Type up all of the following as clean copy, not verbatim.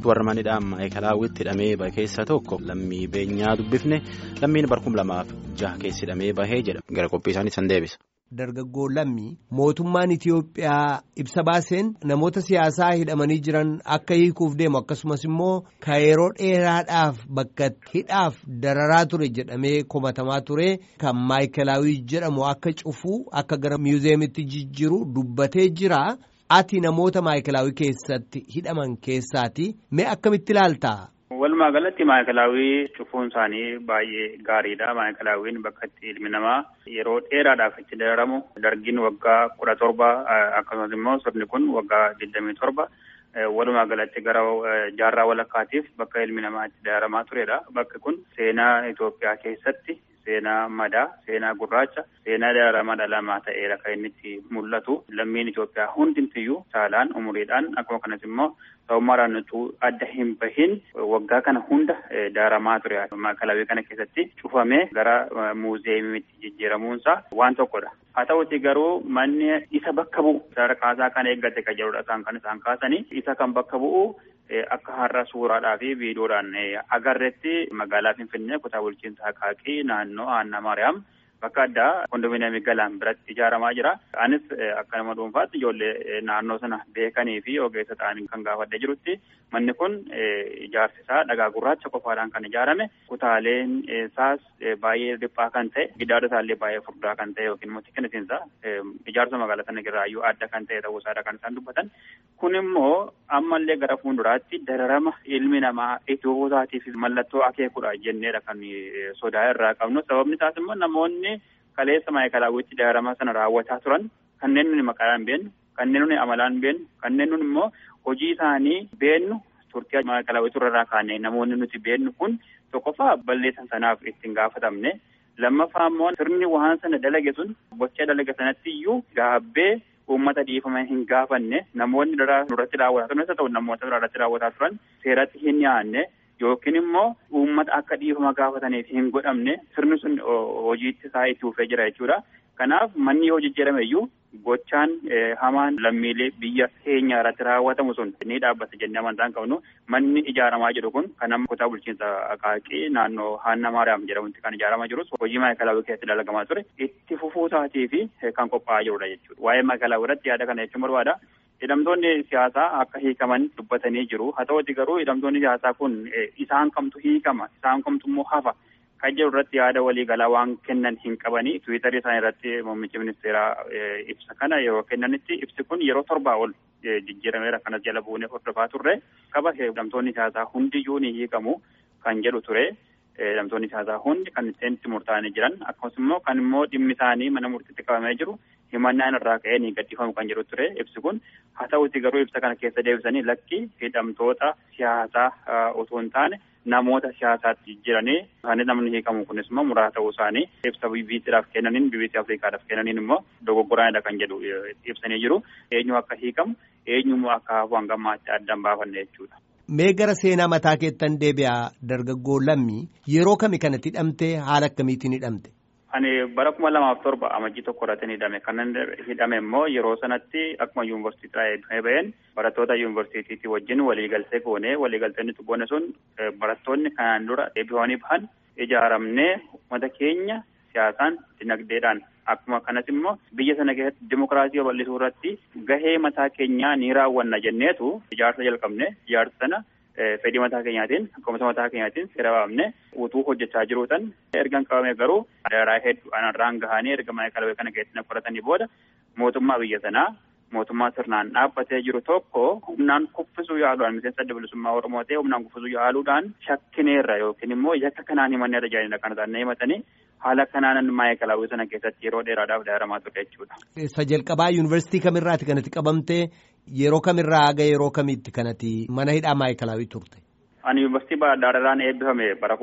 warra manidhaan maayikalaawwitti hidhamee bahe keessa tokko lammii beenyaa dubbifne lammiin barkum 2006 keessa hidhamee bahee jedha gara qophii isaanii san deebisa. Dargaggoo lammii mootummaan Itiyoophiyaa ibsa baaseen namoota siyaasaa hidhamanii jiran akka hiikuuf deemu akkasumas immoo ka yeroo dheeraadhaaf bakka hidhaaf dararaa ture jedhamee komatamaa ture kan maayikalaawwii jedhamu akka cufuu akka gara miizeemitti jijjiiru dubbatee jira. Ati namoota maayikalaawwii keessatti hidhaman keessaati mee akkamitti ilaaltaa? Walumaa galatti maayikalaawwii cufuun isaanii baay'ee gaariidha. Maayikalaawwiin bakka itti ilmi namaa yeroo dheeraadhaaf itti dararamu dargiin waggaa 17 akkasumas immoo sirni kun waggaa 27 walumaa galatti gara jaarraa walakkaatiif bakka ilmi namaa itti dararamaa turedha. Bakki kun seenaa Itoophiyaa keessatti seenaa madaa, seenaa gurraacha, seenaa dararamaa dhalamaa ta'eera kan inni itti mul'atu. Lammiin Itoophiyaa hundumtiyyuu saalaan umuriidhaan akkuma kanas immoo ta'ummaadhaan utuu adda hin bahin waggaa kana hunda dararamaa ture. Maayikalaawwii kana keessatti cufamee gara muuzeemiitti jijjiiramuunsaa waan tokkodha. Haa ta'uutii garuu manni isa bakka bu'u sadarkaasaa kan eeggate kan jedhudha kan isaan kaasanii isa kan bakka bu'u akka har'a suuraadhaa fi viidiyoodhaan agarreetti magaalaa Finfinnee kutaa bulchiinsa Akaaqii naannoo Aanna Maariyaam bakka addaa kondominiyeemii Galaan biratti ijaaramaa jira. Anis akka nama dhuunfaatti ijoollee naannoo sana beekanii fi ogeessa ta'anii kan gaafadhee jirutti manni kun ijaarsi isaa dhagaa gurraacha qofaadhaan kan ijaarame kutaaleen isaas baay'ee dhiphaa kan ta'e gidaara isaallee baay'ee furdaa kan ta'e yookiin immoo xiqqinisiinsa ijaarsa magaalaa sana irraayyuu adda kan ta'e ta'uu isaadha kan isaan dubbatan. Kun immoo ammallee gara fuulduraatti dararama ilmi namaa Itiyoophiyaaatiif mallattoo akeekudha jenneedha kan sodaa irraa qabnu. Sababni isaas immoo namoonni kaleessa maayikalaawwitti dararama sana raawwataa turan kanneen nuni maqaadhaan beennu, kanneen nuni amalaan beennu, kanneen nuni immoo hojii isaanii beennu turtii maayikalaawwitti irraa kaanee namoonni nuti beennu kun tokkoffaa balleessan sanaaf ittiin gaafatamne. Lammaffaa immoo sirni waan sana dalage sun gochaa dalage sanatti iyyuu gaabbee uummata dhiifama hin gaafanne namoonni duratti raawwataa turan isa ta'u namoota biraarratti raawwataa turan seeratti hin dhiyaanne yookiin immoo uummata akka dhiifama gaafataniif hin godhamne sirni sun hojiitti isaa itti fufee jira jechuudha. Kanaaf manni yoo jijjiirame iyyuu gochaan hamaan lammiilee biyya keenya irratti raawwatamu sun ni dhaabbata jennee amantaan qabnu. Manni ijaaramaa jiru kun kan kutaa bulchiinsa Akaaqii naannoo Aanna Maariyaam jedhamutti kan ijaaramaa jirus hojii maayikalaawwii keessatti dalagamaa ture itti fufuu isaatii fi kan qophaa'aa jirudha jechuudha. Waa'ee maayikalaawwii irratti yaada kana jechuun barbaada. Hidhamtoonni siyaasaa akka hiikaman dubbatanii jiru. Haa ta'uutii garuu hidhamtoonni siyaasaa kun isaan kamtu hiikama, isaan kamtu immoo hafa kan jedhu irratti yaada waliigalaa waan kennan hin qabanii. Tiwiitarii isaanii irratti muummichi ministeeraa ibsa kana yeroo kennanitti ibsi kun yeroo 7 ol jijjiirameera kanas jala buunee hordofaa turre qaba. Hidhamtoonni siyaasaa hundiyyuu ni hiikamu kan jedhu ture. Hidhamtoonni siyaasaa hundi kan itti murtaa'anii jiran akkasumas immoo kan immoo dhimmi isaanii mana murtiitti qabamee jiru himannaan irraa ka'ee ni gadhiifamu kan jedhu ture ibsi kun. Haa ta'uutii garuu ibsa kana keessa deebisanii lakki hidhamtoota siyaasaa otoo hin taane namoota siyaasaatti jijjiiranii isaanii namni hiikamu kunis immoo muraasa ta'uu isaanii ibsa BBCdhaaf kennaniin BBC Afrikaadhaaf kennaniin immoo dogoggoraanidha kan jedhu ibsanii jiru. Eenyu akka hiikamu eenyummoo akka hafu hanga ammaatti addaan baafanne jechuudha. Mee gara seenaa mataa keettan deebi'aa dargaggoo lammii yeroo kami kanatti hidhamte haala akkamiitiin hidhamte? Ani bara 2007 amajjii tokko irratti hidhame. Kanan hidhame immoo yeroo sanatti akkuma yuunivarsiitiidhaa eebbifamee baheen barattoota yuunivarsiitiitii wajjin waliigaltee goone. Waliigalteen nuti goone sun barattoonni kanaan dura eebbifamanii bahan ijaaramnee uummata keenya siyaasaan dinagdeedhaan akkuma kanas immoo biyya sana keessatti dimokiraasii bal'isuu irratti gahee mataa keenyaa ni raawwanna jenneetu ijaarsa jalqabne. Ijaarsa sana fedhii mataa keenyaatiin akkasumas mataa keenyaatiin seera baafne utuu hojjechaa jiruutan ergan qabame garuu dararaa hedduu anarraan gahanii erga maayikalaawwii kana keessatti qoratanii booda mootummaa biyya sanaa mootummaa sirnaan dhaabbatee jiru tokko humnaan kuffisuu yaaluudhaan miseensa adda bilisummaa Oromoo ta'e humnaan kuffisuu yaaluudhaan shakkineerra yookiin immoo yakka kanaan himanneerra jedhanii kan isaan himatanii haala kanaan maayikalaawwii sana keessatti yeroo dheeraadhaaf dararamaa ture jechuudha. Isa jalqabaa yuunivarsiitii kamirraati kanatti qabamtee yeroo kamirraa haga yeroo kamitti kanatti mana hidhaa maayikalaawwii turte? Ani yuunivarsiitii Baadaarraan eebbifame bara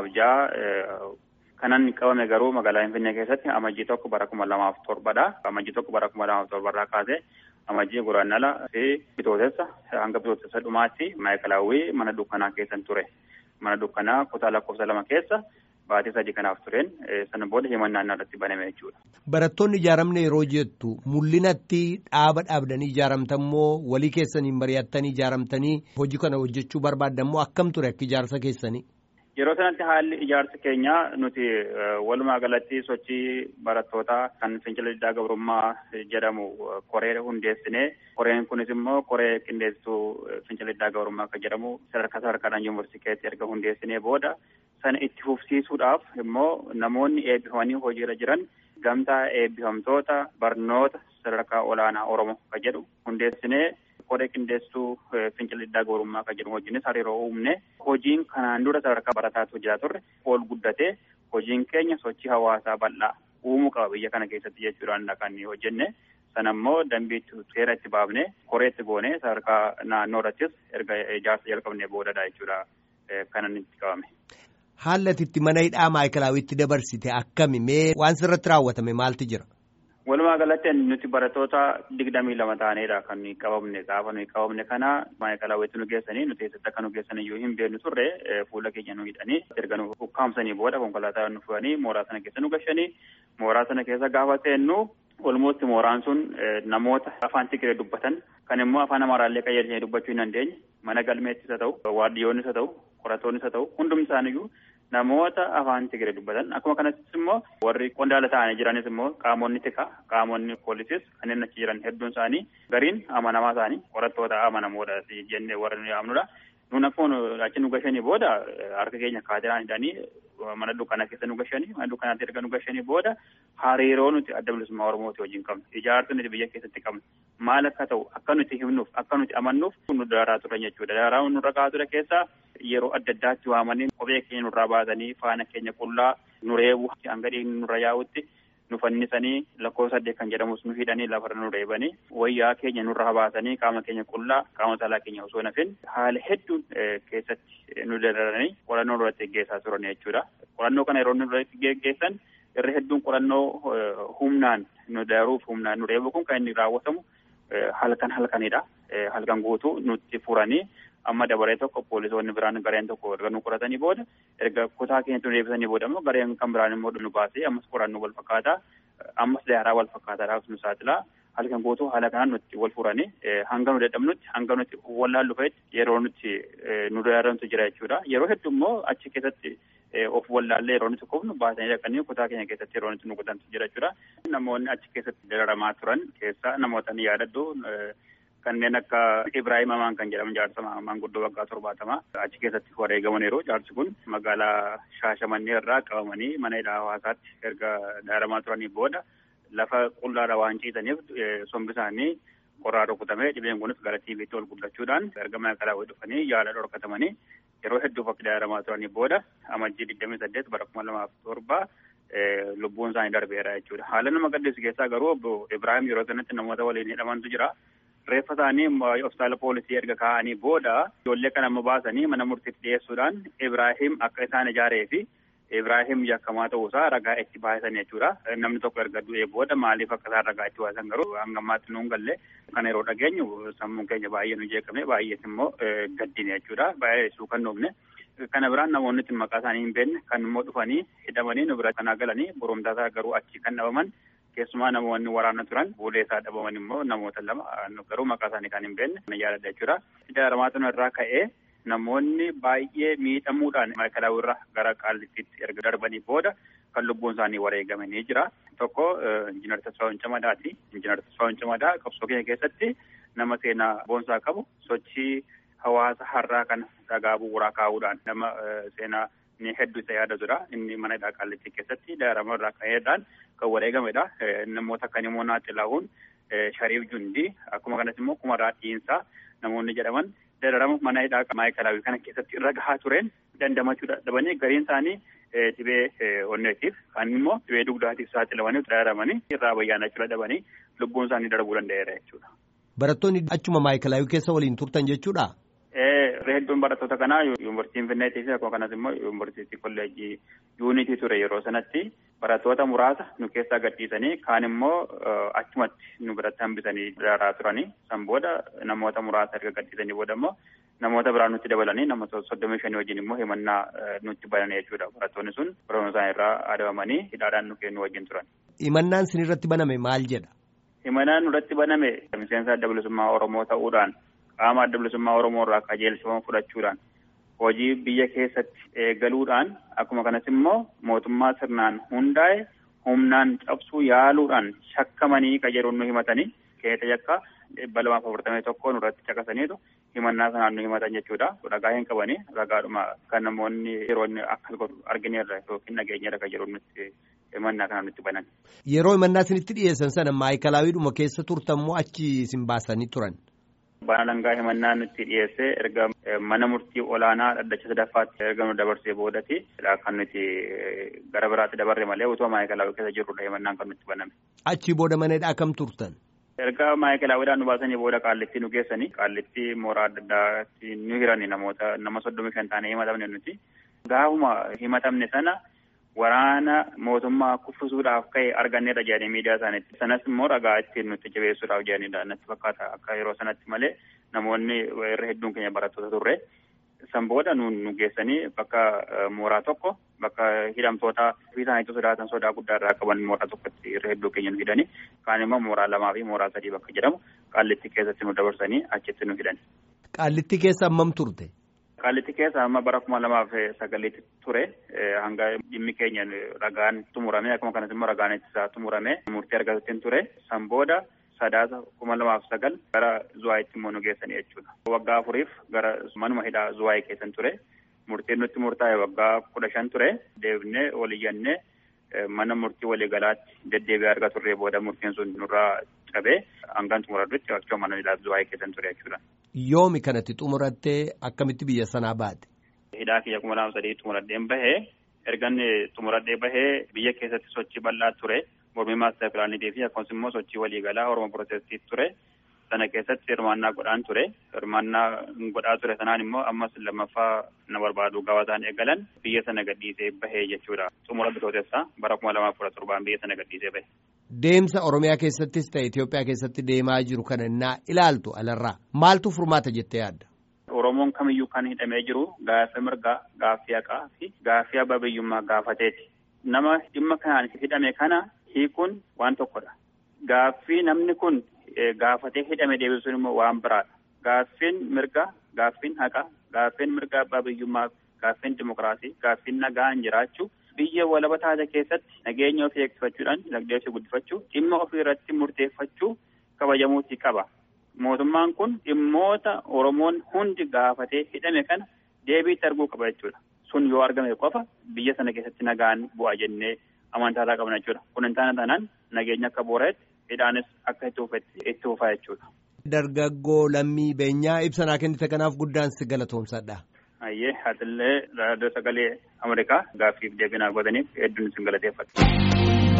2006 kanan qabame garuu magaalaa Finfinnee keessatti amajjii tokko bara 2007dha. Amajjii tokko bara 2007 irraa kaasee amajjii guraandhala fi bitootessa hanga bitootessa dhumaatti maayikalaawwii mana dukkanaa keessan ture. Mana dukkanaa kutaa lakkoofsa 2 keessa baatii 3 kanaaf tureen sana booda himannaan irratti baname jechuudha. Barattoonni ijaaramne yeroo jettu mul'inatti dhaaba dhaabdanii ijaaramtammoo walii keessaniin mari'attanii ijaaramtanii hojii kana hojjechuu barbaadammoo akkam ture akka ijaarsa keessanii? Yeroo sanatti haalli ijaarsa keenyaa nuti walumaa galatti sochii barattootaa kan fincila diddaa gabrummaa jedhamu koree hundeessinee koreen kunis immoo koree qindeessituu fincila diddaa gabrummaa kan jedhamu sadarkaadhaan yuunivarsiitiitti erga hundeessinee booda sana itti fufsiisuudhaaf immoo namoonni eebbifamanii hojiirra jiran gamtaa eebbifamtoota barnoota sadarkaa olaanaa Oromoo kan jedhu hundeessinee koree qindeessituu fincila diddaa gabrummaa kan jedhamu wajjinis hariiroo uumne hojiin kanaan dura sadarkaa barataatti hojjetaa turre ol guddatee hojiin keenya sochii hawaasaa bal'aa uumuu qaba biyya kana keessatti jechuudhaan kan hojjenne sana immoo dambiitti seera itti baafne koreetti goone sadarkaa naannoo irrattis erga ijaarsa jalqabne boodadha jechuudha kanan itti qabame. Haalli itti mana hidhaa maayikilaawitti dabarsite akkami mee waan sirratti raawwatame maaltu jira? Walumaa galatti nuti barattoota 22 ta'anidha kan nuyi qabamne gaafa nuyi qabamne kana maayikilaawitti nu geessanii nuti eessatti akka nu geessan iyyuu hin beeknu turre fuula keenya nu hidhanii erga nu ukkaamsanii booda konkolaataa nu fudhanii mooraa sana keessa nu gashanii mooraa sana keessa gaafa seennu olmootti mooraan sun namoota afaan Tigiree dubbatan kan immoo afaan Amaaraallee qayyadanii dubbachuu hin dandeenye mana galmeettis haa ta'u waardiyyoonnis haa ta'u qoratoonnis haa ta'u hundumti isaaniiyyuu namoota afaan Tigiree dubbatan akkuma kanattis immoo warri qondaala ta'anii jiranis immoo qaamonni tikaa qaamonni poolisis kanneen achi jiran hedduun isaanii gariin amanamaa isaanii qorattoota amanamoodha jennee warra nu yaamnudha. Nuun akkuma achi nu gashanii booda harka keenya kaateraan hidhanii mana dukkanaa keessa nu gashanii mana dukkanaatti erga nu gashanii booda hariiroo nuti adda bilisummaa Oromooti wajjin qabnu ijaarsa nuti biyya keessatti qabnu maal akka ta'u akka nuti himnuuf akka nuti amannuuf nu daaraa turan jechuudha. Daaraa nurra kaa'aa ture keessaa yeroo adda addaatti waamanii kophee keenya nurraa baasanii faana keenya qullaa nu reebu hanga dhiigni nurra yaa'utti nu fannisanii lakkoofsa 8 kan jedhamus nu hidhanii lafarra nu reebanii wayyaa keenya nurra baasanii qaama keenya qullaa qaama saalaa keenya osoo nafin haala hedduun keessatti nu dararanii qorannoo irratti geggeessaa turan jechuudha. Qorannoo kana yeroo nu irratti geggeessan irra hedduun qorannoo humnaan nu daruuf humnaan nu reebu kun kan inni raawwatamu halkanidha. Halkan guutuu nutti furanii amma dabaree tokko poolisoonni biraan gareen tokko erga nu qoratanii booda erga kutaa keenyatti nu deebisanii booda immoo gareen kan biraan immoo nu baasee ammas qorannoo wal fakkaataa ammas daaraa wal fakkaataadhaaf nu saaxilaa halkan guutuu haala kanaan nutti wal furanii hanga nu dadhabnutti hanga nuti wallaallu fe'etti yeroo nuti nu dararantu jira jechuudha. Yeroo hedduu immoo achi keessatti of wallaallee yeroo nuti kufnu baasanii dhaqanii kutaa keenya keessatti yeroo nuti nu qotantu jira jechuudha. Namoonni achi keessatti dararamaa turan keessaa namoota ni yaadadhu. Kanneen akka Ibrahim Amaan kan jedhamu jaarsa maanguddoo waggaa 70 achi keessatti wareegamaniiru. Jaarsi kun magaalaa Shaashamannee irraa qabamanii mana hidhaa hawaasaatti erga dararamaa turanii booda lafa qullaadha waan ciisaniif sombi isaanii qorraa rukutamee dhibeen kunis gara TV'tti ol guddachuudhaan erga maayikilaa dhufanii yaala dhorkatamanii yeroo hedduuf akka dararamaa turanii booda amajjii 28 bara 2007 lubbuun isaanii darbeera jechuudha. Haala nama gaddisiisu keessaa garuu obbo Ibrahim yeroo sanatti namoota waliin hidhamantu jira. Reeffa isaanii hospitaala poolisii erga kaa'anii booda ijoollee kana amma baasanii mana murtiitti dhiyeessuudhaan Ibrahim akka isaan ijaaree fi Ibrahim yakkamaa ta'uusaa ragaa itti baasan jechuudha. Namni tokko erga du'ee booda maaliif akka isaan ragaa itti baasan garuu hanga ammaatti nuun galle kana yeroo dhageenyu sammuun keenya baay'ee nu jeeqame baay'ees immoo gaddine jechuudha. Baay'ee suukannoofne. Kana biraan namoonni itti maqaa isaanii hin beekne kan immoo dhufanii hidhamanii nu bira kanaa galanii boromtaasaa garuu achi kan dhabaman keessumaa namoonni waraana turan buuleesaa dhabaman immoo namoota lama garuu maqaa isaanii kan hin beekne na yaadadha jechuudha. Dararamaa irraa ka'ee namoonni baay'ee miidhamuudhaan maayikilaa irraa gara Qaallittiitti erga darbanii booda kan lubbuun isaanii wareegamanii jira. Tokko Injiinar Tasfaa'uun Camadaati. Injiinar Tasfaa'uun Camadaa qabsoo keenya keessatti nama seenaa boonsaa qabu sochii hawaasa har'aa kana dhagaa bu'uuraa kaa'uudhaan nama seenaa ni hedduu isa yaadatudha. Inni mana hidhaa Qaallittii keessatti dararama irraa ka'eedhaan kan wareegamedha. Namoota kan immoo Naaxilahuun Shariif Jundii akkuma kanas immoo Kumaraa Dhiinsaa namoonni jedhaman dararama mana hidhaa maayikilaa kana keessatti irra gahaa tureen dandamachuu dadhabanii gariin isaanii dhibee onneetiif kan immoo dhibee dugdaatiif saaxilamanii dararamanii irraa bayyaanachuu dadhabanii lubbuun isaanii darbuu danda'eera jechuudha. Barattoonni achuma maayikilaa keessa waliin turtan jechuudha? Hedduun barattoota kanaa yuunivarsiitii Finfinneetii fi akkuma kanas immoo yuunivarsiitii kolleejjii yuunitii ture yeroo sanatti barattoota muraasa nu keessaa gadhiisanii kaan immoo achumatti nu biratti hambisanii dararaa turanii san booda namoota muraasa erga gadhiisanii booda immoo namoota biraa nutti dabalanii namoota 35 wajjin immoo himannaa nutti bananii jechuudha. Barattoonni sun barnoota isaanii irraa adabamanii hidhaadhaan nu kennu wajjin turan. Himannaan sin irratti baname maal jedha? Himannaan irratti baname miseensa adda bilisummaa Oromoo ta'uudhaan qaama adda bilisummaa Oromoo irraa qajeelfama fudhachuudhaan hojii biyya keessatti eegaluudhaan akkuma kanas immoo mootummaa sirnaan hundaa'e humnaan cabsuu yaaluudhaan shakkamanii qajeeluun nu himatanii keessa yakka 241 nurratti caqasaniitu himannaa sanaan nu himatan jechuudha. Ragaa hin qabanii ragaadhuma kan namoonni yeroo inni akka godhu argineerra yookiin nageenyarra qajeeluun nutti himannaa kanaan nutti banan. Yeroo himannaa isinitti dhiyeessan sana maayikalaawwiidhuma keessa turtammoo achi isin baasanii turan? Baana langaa himannaa nutti dhiyeessee erga mana murtii olaanaa dhaddacha sadaffaatti erga nu dabarsee boodati kan nuti gara biraatti dabarre malee utuma maayikalaawwii keessa jirrudha himannaan kan nutti baname. Achi booda maneedhaa akkam turtan? Erga maayikalaawwiidhaan nu baasanii booda qaallitti nu geessanii qaallitti mooraa adda addaatti nu hiranii nama 35 taanee himatamne nuti. Gaafuma himatamne sana waraana mootummaa kuffisuudhaaf ka'e arganneerra jedhanii miidiyaa isaaniitti. Sanas immoo ragaa ittiin nutti jabeessuudhaaf jedhanidha natti fakkaata akka yeroo sanatti malee namoonni irra hedduun keenya barattoota turre. San booda nu geessanii bakka mooraa tokko bakka hidhamtoota ofii isaaniitu sodaatan sodaa guddaa irraa qaban mooraa tokkotti irra hedduu keenya nu hidhanii kaan immoo mooraa 2 fi mooraa 3 bakka jedhamu qaallitti keessatti nu dabarsanii achitti nu hidhani. Qaallitti keessa hammam turte? Qaallitti keessa amma bara 2009 ture hanga dhimmi keenya ragaan tumurame akkuma kanas immoo ragaan ittisaa tumurame murtii argatuttiin ture. San booda sadaasa 2009 gara Zuwaayitti immoo nu geessanii jechuudha. Waggaa 4 gara manuma hidhaa Zuwaayii keessan ture. Murtiin nutti murtaa'e waggaa 15 ture. Deebinee waliyyannee mana murtii waliigalaatti deddeebi'ee argaa turree booda murtiin sun nurraa cabee hangaan xumuradhutti akkuma mana hidhaa Zuwaayii keessan ture jechuudha. Yoomi kanatti xumurattee akkamitti biyya sanaa baate? Hidhaa kiyya 2003 xumuradheen bahee ergan xumuradhee bahee biyya keessatti sochii bal'aa ture. Mormii maastar pilaanitii fi akkasumas immoo sochii waliigalaa Oromoo Pirootestii ture. Sana keessatti hirmaannaa godhaan ture. Hirmaannaa godhaa ture sanaan immoo ammas lammaffaa na barbaadu gaawwataan eegalan biyya sana gadhiisee bahee jechuudha. Xumura Bitootessaa bara 2017 biyya sana gadhiisee bahe. Deemsa Oromiyaa keessattis ta'e Itoophiyaa keessatti deemaa jiru kana innaa ilaaltu alarraa maaltu furmaata jettee yaadda? Oromoon kamiyyuu kan hidhamee jiru gaaffii mirgaa, gaaffii haqaa fi gaaffii abbaa biyyummaa gaafateeti. Nama dhimma kanaan hidhame kana hiikuun waan tokkodha. Gaaffii namni kun gaafatee hidhame deebisuun immoo waan biraadha. Gaaffiin mirgaa, gaaffiin haqaa, gaaffiin mirgaa abbaa biyyummaa, gaaffiin dimokiraasii, gaaffiin nagaan jiraachuu biyya walaba taate keessatti nageenya ofii eegsifachuudhaan dinagdee ofii guddifachuu dhimma ofii irratti murteeffachuu kabajamuutii qaba. Mootummaan kun dhimmoota Oromoon hundi gaafatee hidhame kana deebiitti arguu qaba jechuudha. Sun yoo argame qofa biyya sana keessatti nagaan bu'aa jennee amantaa qabna jechuudha. Kun hin taanaan nageenya akka booreetti hidhaanis akka itti fufaa jechuudha. Dargaggoo Lammii Beenyaa ibsa naa kennite kanaaf guddaan si galatoomsadha. Ayyee haadillee raadiyoo sagalee Ameerikaa gaaffiif deebii naa godhaniif hedduun isin galateeffadha.